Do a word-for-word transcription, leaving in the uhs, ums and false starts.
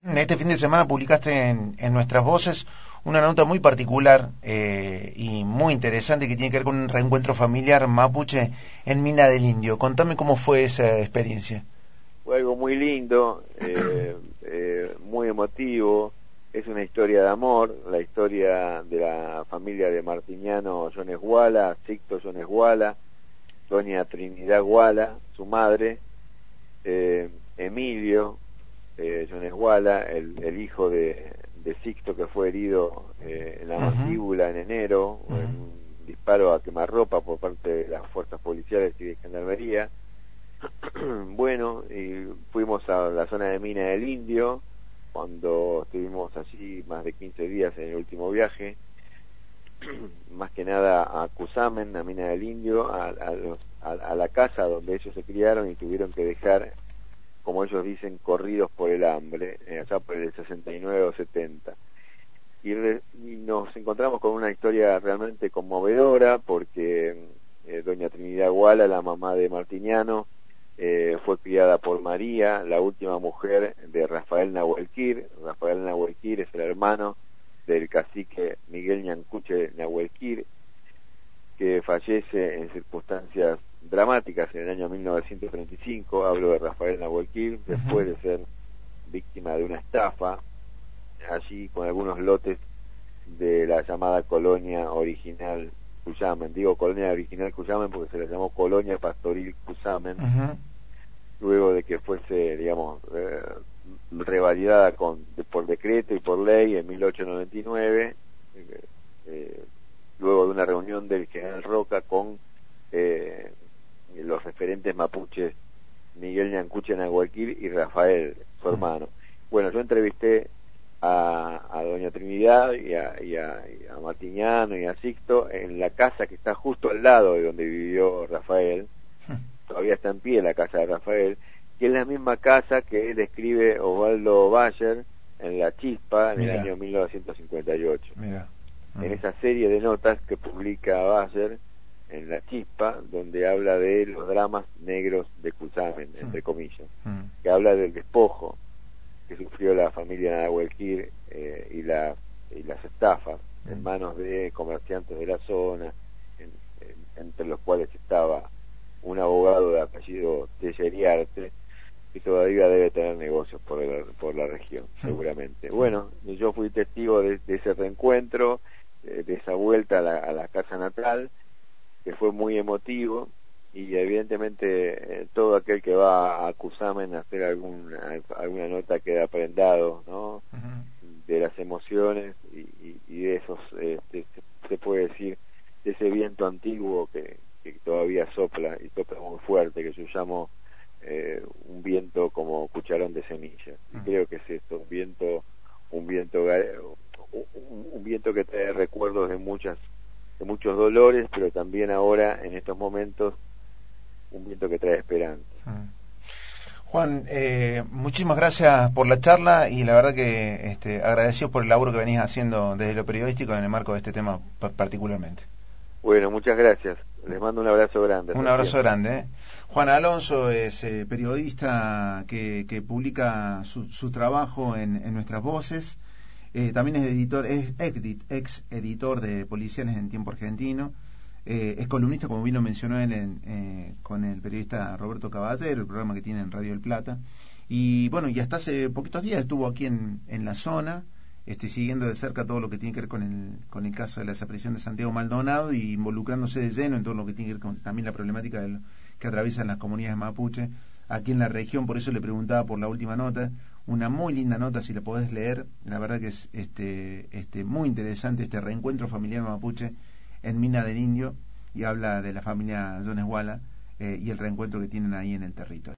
Este fin de semana publicaste en, en Nuestras Voces una nota muy particular eh, y muy interesante que tiene que ver con un reencuentro familiar mapuche en Mina del Indio. Contame cómo fue esa experiencia. Fue algo muy lindo, eh, eh, muy emotivo. Es una historia de amor, la historia de la familia de Martiniano Jones Guala, Sixto Jones Guala, doña Trinidad Guala, su madre, eh, Emilio eh, Jones Guala, el, el hijo de, de Sixto, que fue herido eh, en la mandíbula en enero, uh-huh. en un disparo a quemarropa por parte de las fuerzas policiales y de gendarmería. Bueno, y fuimos a la zona de Mina del Indio, cuando estuvimos allí más de quince días en el último viaje, más que nada a Cusamen, a Mina del Indio, a, a, los, a, a la casa donde ellos se criaron y tuvieron que dejar, como ellos dicen, corridos por el hambre, eh, allá por el sesenta y nueve o setenta. Y, re, y nos encontramos con una historia realmente conmovedora, porque eh, doña Trinidad Guala, la mamá de Martiniano, eh, fue criada por María, la última mujer de Rafael Nahuelquir. Rafael Nahuelquir es el hermano del cacique Miguel Ñancuche Nahuelquir, que fallece en circunstancias dramáticas en el año mil novecientos treinta y cinco. Hablo de Rafael Nahuelquir, después de ser víctima de una estafa, allí con algunos lotes de la llamada colonia original Cusamen. Digo colonia original Cusamen porque se la llamó Colonia Pastoril Cusamen, uh-huh. luego de que fuese, digamos, eh, revalidada con, de, por decreto y por ley en mil ochocientos noventa y nueve, eh, eh, luego de una reunión del general Roca con eh, los referentes mapuches Miguel Ñancuche Nahuelquir y Rafael, su hermano. Bueno, yo entrevisté a, a doña Trinidad y a, y, a, y a Martiniano y a Sixto en la casa que está justo al lado de donde vivió Rafael. Todavía está en pie la casa de Rafael, que es la misma casa que describe Osvaldo Bayer en La Chispa en Mirá. el año mil novecientos cincuenta y ocho. Mirá. Uh-huh. En esa serie de notas que publica Bayer en La Chispa, donde habla de los dramas negros de Cusamen, uh-huh. entre comillas, uh-huh. que habla del despojo que sufrió la familia Nahuelquir eh, y, la, y las estafas uh-huh. en manos de comerciantes de la zona, en, en, entre los cuales estaba un abogado de apellido Telleriarte, que todavía debe tener negocios por, el, por la región, uh-huh. seguramente. Bueno, yo fui testigo de, de ese reencuentro, de, de esa vuelta a la, a la casa natal, que fue muy emotivo, y evidentemente eh, todo aquel que va a Cusamen a hacer alguna, alguna nota queda prendado, ¿no? Uh-huh. De las emociones y, y, y de esos, eh, de, se puede decir, de ese viento antiguo que, que todavía sopla, y sopla muy fuerte, que yo llamo eh, un viento como cucharón de semilla. Uh-huh. Y creo que es esto, un viento, un viento, un, un viento que trae recuerdos de muchas, de muchos dolores, pero también ahora, en estos momentos, un viento que trae esperanza. Juan, eh, muchísimas gracias por la charla, y la verdad que este, agradecido por el laburo que venís haciendo desde lo periodístico en el marco de este tema particularmente. Bueno, muchas gracias. Les mando un abrazo grande. Un abrazo grande. ¿eh? Juan Alonso es eh, periodista que, que publica su, su trabajo en, en Nuestras Voces. Eh, también es editor, es ex editor de Policiales en Tiempo Argentino. Eh, es columnista, como bien lo mencionó él, en, eh, con el periodista Roberto Caballero, el programa que tiene en Radio El Plata. Y bueno, y hasta hace poquitos días estuvo aquí en, en la zona, este, siguiendo de cerca todo lo que tiene que ver con el, con el caso de la desaparición de Santiago Maldonado, y involucrándose de lleno en todo lo que tiene que ver con también la problemática del, que atraviesan las comunidades mapuche aquí en la región. Por eso le preguntaba por la última nota, una muy linda nota, si la podés leer. La verdad que es este, este, muy interesante este reencuentro familiar mapuche en Mina del Indio, y habla de la familia Jones Guala eh, y el reencuentro que tienen ahí en el territorio.